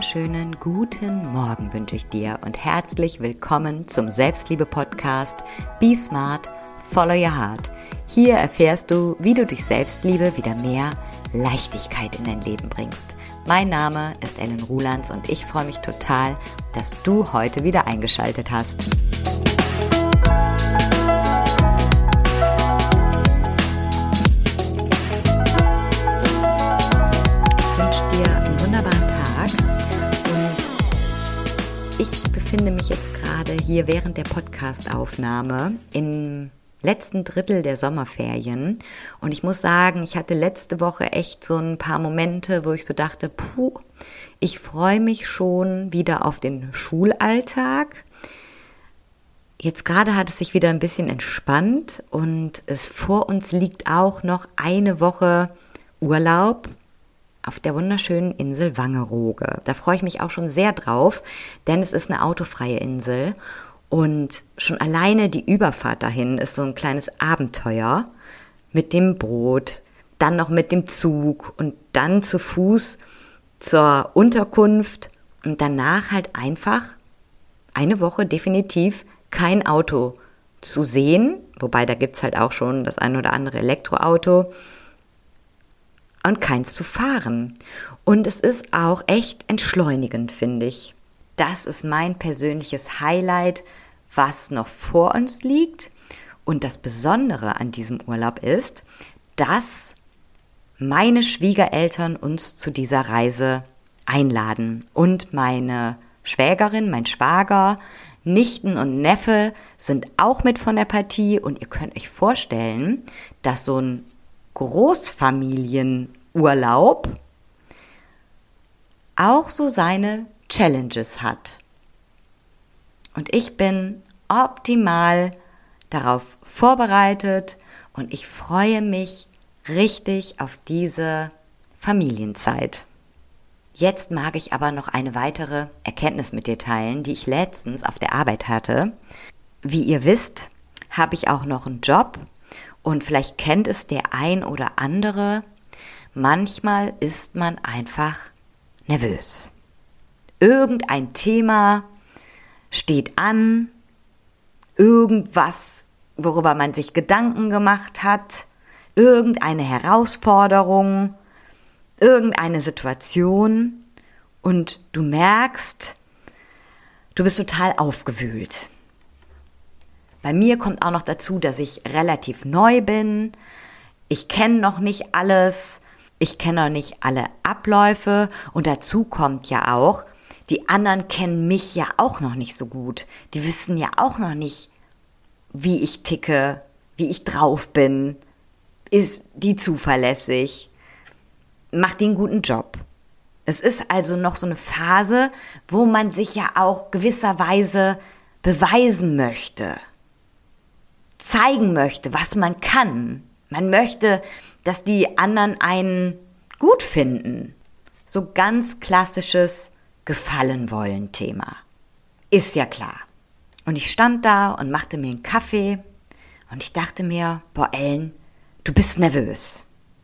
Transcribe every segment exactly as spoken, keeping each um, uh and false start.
wunderschönen guten Morgen wünsche ich dir und herzlich willkommen zum Selbstliebe-Podcast Be Smart, Follow Your Heart. Hier erfährst du, wie du durch Selbstliebe wieder mehr Leichtigkeit in dein Leben bringst. Mein Name ist Ellen Rulands und ich freue mich total, dass du heute wieder eingeschaltet hast. Ich befinde mich jetzt gerade hier während der Podcast-Aufnahme im letzten Drittel der Sommerferien und ich muss sagen, ich hatte letzte Woche echt so ein paar Momente, wo ich so dachte, puh, ich freue mich schon wieder auf den Schulalltag. Jetzt gerade hat es sich wieder ein bisschen entspannt und es vor uns liegt auch noch eine Woche Urlaub auf der wunderschönen Insel Wangerooge. Da freue ich mich auch schon sehr drauf, denn es ist eine autofreie Insel und schon alleine die Überfahrt dahin ist so ein kleines Abenteuer mit dem Boot, dann noch mit dem Zug und dann zu Fuß zur Unterkunft und danach halt einfach eine Woche definitiv kein Auto zu sehen, wobei da gibt es halt auch schon das ein oder andere Elektroauto, und keins zu fahren. Und es ist auch echt entschleunigend, finde ich. Das ist mein persönliches Highlight, was noch vor uns liegt. Und das Besondere an diesem Urlaub ist, dass meine Schwiegereltern uns zu dieser Reise einladen. Und meine Schwägerin, mein Schwager, Nichten und Neffe sind auch mit von der Partie. Und ihr könnt euch vorstellen, dass so ein Großfamilienurlaub auch so seine Challenges hat. Und ich bin optimal darauf vorbereitet und ich freue mich richtig auf diese Familienzeit. Jetzt mag ich aber noch eine weitere Erkenntnis mit dir teilen, die ich letztens auf der Arbeit hatte. Wie ihr wisst, habe ich auch noch einen Job. Und vielleicht kennt es der ein oder andere, manchmal ist man einfach nervös. Irgendein Thema steht an, irgendwas, worüber man sich Gedanken gemacht hat, irgendeine Herausforderung, irgendeine Situation und du merkst, du bist total aufgewühlt. Bei mir kommt auch noch dazu, dass ich relativ neu bin. Ich kenne noch nicht alles. Ich kenne noch nicht alle Abläufe. Und dazu kommt ja auch, die anderen kennen mich ja auch noch nicht so gut. Die wissen ja auch noch nicht, wie ich ticke, wie ich drauf bin. Ist die zuverlässig? Macht die einen guten Job? Es ist also noch so eine Phase, wo man sich ja auch gewisserweise beweisen möchte. Zeigen möchte, was man kann. Man möchte, dass die anderen einen gut finden. So ganz klassisches Gefallen-wollen-Thema. Ist ja klar. Und ich stand da und machte mir einen Kaffee und ich dachte mir, boah Ellen, du bist nervös.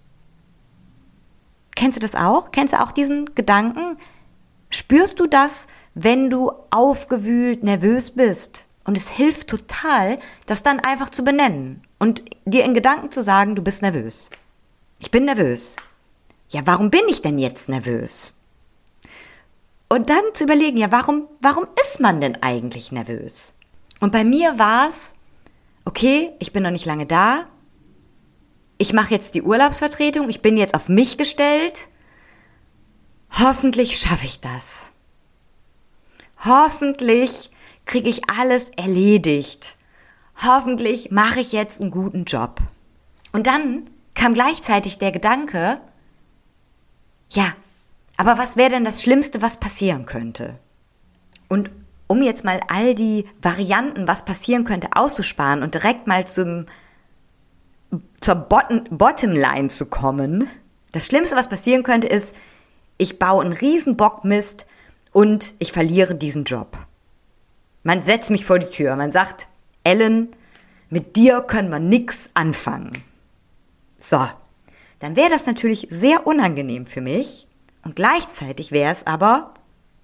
Kennst du das auch? Kennst du auch diesen Gedanken? Spürst du das, wenn du aufgewühlt nervös bist? Und es hilft total, das dann einfach zu benennen und dir in Gedanken zu sagen, du bist nervös. Ich bin nervös. Ja, warum bin ich denn jetzt nervös? Und dann zu überlegen, ja, warum, warum ist man denn eigentlich nervös? Und bei mir war es, okay, ich bin noch nicht lange da. Ich mache jetzt die Urlaubsvertretung. Ich bin jetzt auf mich gestellt. Hoffentlich schaffe ich das. Hoffentlich kriege ich alles erledigt. Hoffentlich mache ich jetzt einen guten Job. Und dann kam gleichzeitig der Gedanke, ja, aber was wäre denn das Schlimmste, was passieren könnte? Und um jetzt mal all die Varianten, was passieren könnte, auszusparen und direkt mal zum, zur Bottom, Bottomline zu kommen, das Schlimmste, was passieren könnte, ist, ich baue einen riesen Bockmist und ich verliere diesen Job. Man setzt mich vor die Tür, man sagt, Ellen, mit dir können wir nix anfangen. So, dann wäre das natürlich sehr unangenehm für mich und gleichzeitig wäre es aber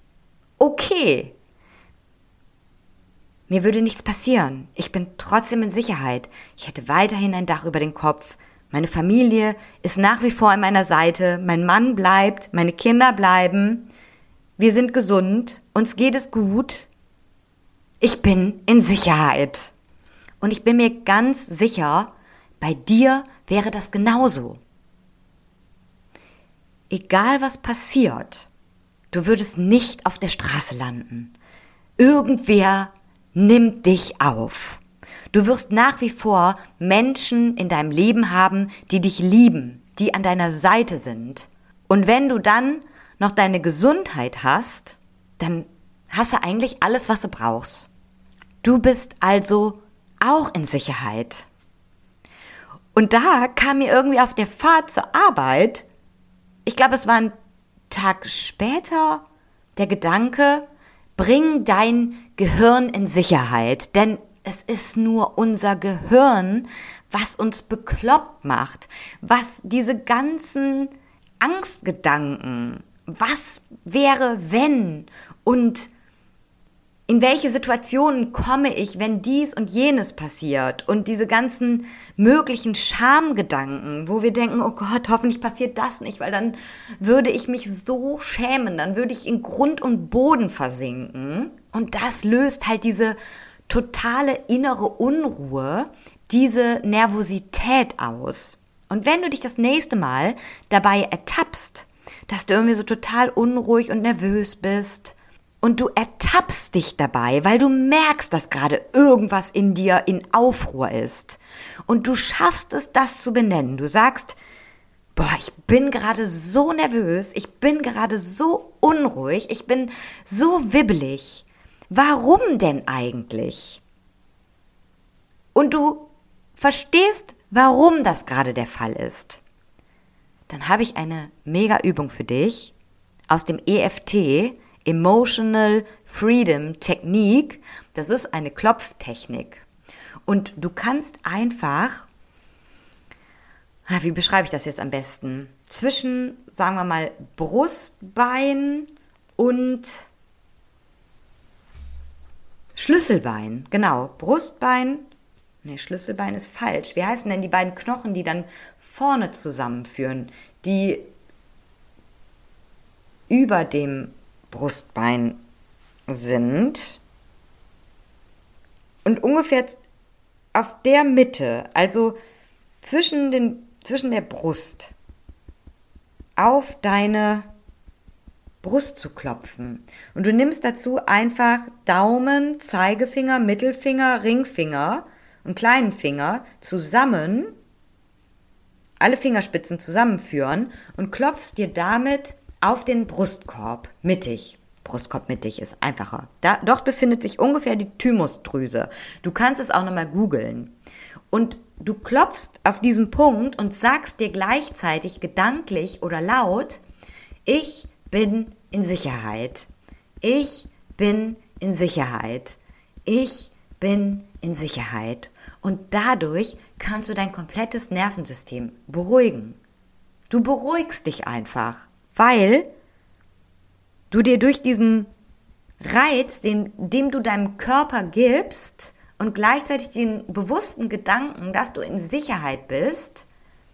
okay. Mir würde nichts passieren. Ich bin trotzdem in Sicherheit. Ich hätte weiterhin ein Dach über den Kopf. Meine Familie ist nach wie vor an meiner Seite. Mein Mann bleibt, meine Kinder bleiben. Wir sind gesund, uns geht es gut. Ich bin in Sicherheit. Und ich bin mir ganz sicher, bei dir wäre das genauso. Egal was passiert, du würdest nicht auf der Straße landen. Irgendwer nimmt dich auf. Du wirst nach wie vor Menschen in deinem Leben haben, die dich lieben, die an deiner Seite sind. Und wenn du dann noch deine Gesundheit hast, dann hast du eigentlich alles, was du brauchst. Du bist also auch in Sicherheit. Und da kam mir irgendwie auf der Fahrt zur Arbeit, ich glaube, es war ein Tag später, der Gedanke, bring dein Gehirn in Sicherheit, denn es ist nur unser Gehirn, was uns bekloppt macht, was diese ganzen Angstgedanken, was wäre wenn und in welche Situationen komme ich, wenn dies und jenes passiert und diese ganzen möglichen Schamgedanken, wo wir denken, oh Gott, hoffentlich passiert das nicht, weil dann würde ich mich so schämen, dann würde ich in Grund und Boden versinken und das löst halt diese totale innere Unruhe, diese Nervosität aus. Und wenn du dich das nächste Mal dabei ertappst, dass du irgendwie so total unruhig und nervös bist, und du ertappst dich dabei, weil du merkst, dass gerade irgendwas in dir in Aufruhr ist. Und du schaffst es, das zu benennen. Du sagst, boah, ich bin gerade so nervös, ich bin gerade so unruhig, ich bin so wibbelig. Warum denn eigentlich? Und du verstehst, warum das gerade der Fall ist. Dann habe ich eine mega Übung für dich aus dem E F T, Emotional Freedom Technique. Das ist eine Klopftechnik. Und du kannst einfach, wie beschreibe ich das jetzt am besten? Zwischen, sagen wir mal, Brustbein und Schlüsselbein. Genau, Brustbein, ne, Schlüsselbein ist falsch. Wie heißen denn die beiden Knochen, die dann vorne zusammenführen, die über dem Brustbein sind und ungefähr auf der Mitte, also zwischen, den, zwischen der Brust, auf deine Brust zu klopfen. Und du nimmst dazu einfach Daumen, Zeigefinger, Mittelfinger, Ringfinger und kleinen Finger zusammen, alle Fingerspitzen zusammenführen und klopfst dir damit auf den Brustkorb, mittig. Brustkorb mittig ist einfacher. Da, dort befindet sich ungefähr die Thymusdrüse. Du kannst es auch nochmal googeln. Und du klopfst auf diesen Punkt und sagst dir gleichzeitig gedanklich oder laut, ich bin in Sicherheit. Ich bin in Sicherheit. Ich bin in Sicherheit. Und dadurch kannst du dein komplettes Nervensystem beruhigen. Du beruhigst dich einfach. Weil du dir durch diesen Reiz, den, dem du deinem Körper gibst und gleichzeitig den bewussten Gedanken, dass du in Sicherheit bist,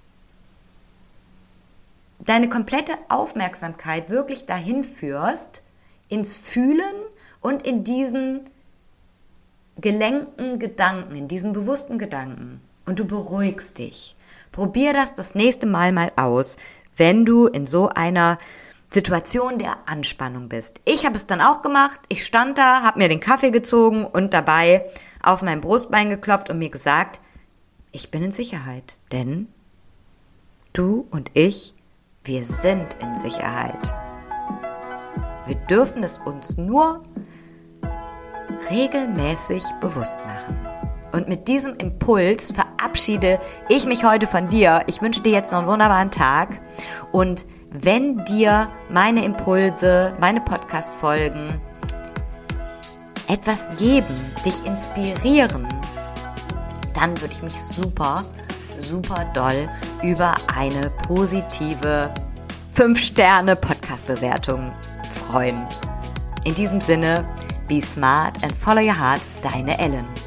deine komplette Aufmerksamkeit wirklich dahin führst, ins Fühlen und in diesen gelenkten Gedanken, in diesen bewussten Gedanken. Und du beruhigst dich. Probier das das nächste Mal mal aus, wenn du in so einer Situation der Anspannung bist. Ich habe es dann auch gemacht. Ich stand da, habe mir den Kaffee gezogen und dabei auf mein Brustbein geklopft und mir gesagt, ich bin in Sicherheit. Denn du und ich, wir sind in Sicherheit. Wir dürfen es uns nur regelmäßig bewusst machen. Und mit diesem Impuls verabschiede ich mich heute von dir. Ich wünsche dir jetzt noch einen wunderbaren Tag. Und wenn dir meine Impulse, meine Podcast-Folgen etwas geben, dich inspirieren, dann würde ich mich super, super doll über eine positive fünf Sterne Podcast-Bewertung freuen. In diesem Sinne, be smart and follow your heart, deine Ellen.